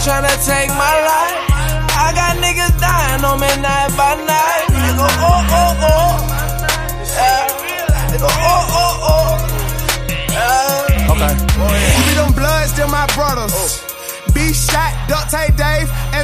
tryna take my life. I got niggas dying on me night by night. Nigga, oh, oh, oh. Yeah. Nigga, oh, oh, oh. Yeah. Okay. We them bloods, they're my brothers. Be shot, duct tape Dave, and